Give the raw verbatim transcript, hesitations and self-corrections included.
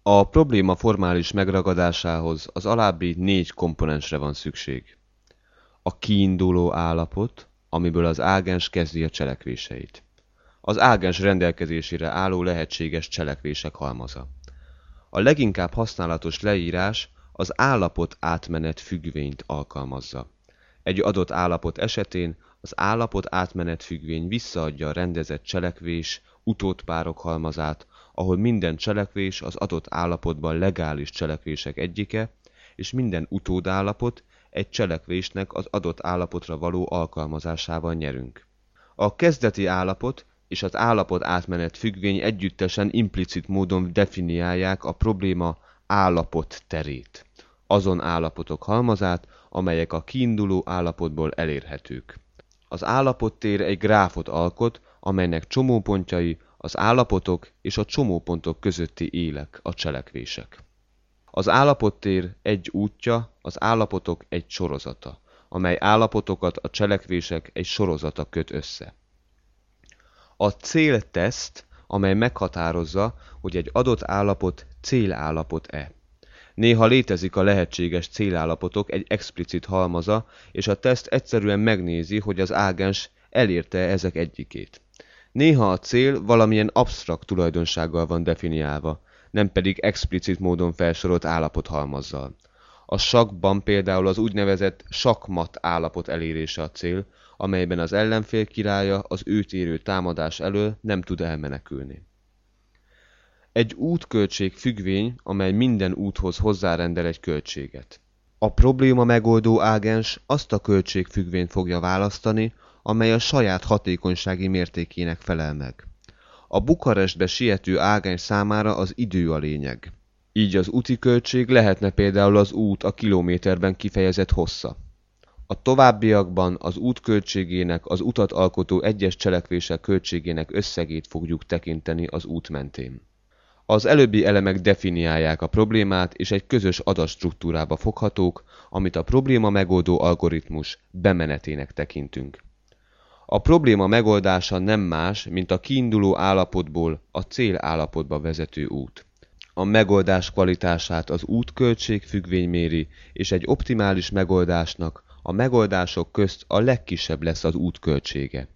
A probléma formális megragadásához az alábbi négy komponensre van szükség. A kiinduló állapot, amiből az ágens kezdi a cselekvéseit. Az ágens rendelkezésére álló lehetséges cselekvések halmaza. A leginkább használatos leírás az állapot átmenet függvényt alkalmazza. Egy adott állapot esetén az állapot átmenet függvény visszaadja a rendezett cselekvés utódpárok halmazát, ahol minden cselekvés az adott állapotban legális cselekvések egyike, és minden utódállapot egy cselekvésnek az adott állapotra való alkalmazásával nyerünk. A kezdeti állapot és az állapot átmenet függvény együttesen implicit módon definiálják a probléma állapot terét, azon állapotok halmazát, amelyek a kiinduló állapotból elérhetők. Az állapottér egy gráfot alkot, amelynek csomópontjai az állapotok és a csomópontok közötti élek, a cselekvések. Az állapottér egy útja, az állapotok egy sorozata, amely állapotokat a cselekvések egy sorozata köt össze. A célteszt, amely meghatározza, hogy egy adott állapot célállapot-e. Néha létezik a lehetséges célállapotok egy explicit halmaza, és a teszt egyszerűen megnézi, hogy az ágens elérte ezek egyikét. Néha a cél valamilyen absztrakt tulajdonsággal van definiálva, nem pedig explicit módon felsorolt állapothalmazzal. A sakkban például az úgynevezett sakkmatt állapot elérése a cél, amelyben az ellenfél királya az őt érő támadás elől nem tud elmenekülni. Egy útköltség függvény, amely minden úthoz hozzárendel egy költséget. A probléma megoldó ágens azt a költségfüggvényt fogja választani, amely a saját hatékonysági mértékének felel meg. A Bukarestbe siető ágens számára az idő a lényeg. Így az úti költség lehetne például az út a kilométerben kifejezett hossza. A továbbiakban az út költségének az utat alkotó egyes cselekvések költségének összegét fogjuk tekinteni az út mentén. Az előbbi elemek definiálják a problémát, és egy közös adatstruktúrába foghatók, amit a probléma megoldó algoritmus bemenetének tekintünk. A probléma megoldása nem más, mint a kiinduló állapotból a célállapotba vezető út. A megoldás kvalitását az útköltség függvény méri, és egy optimális megoldásnak a megoldások közt a legkisebb lesz az útköltsége.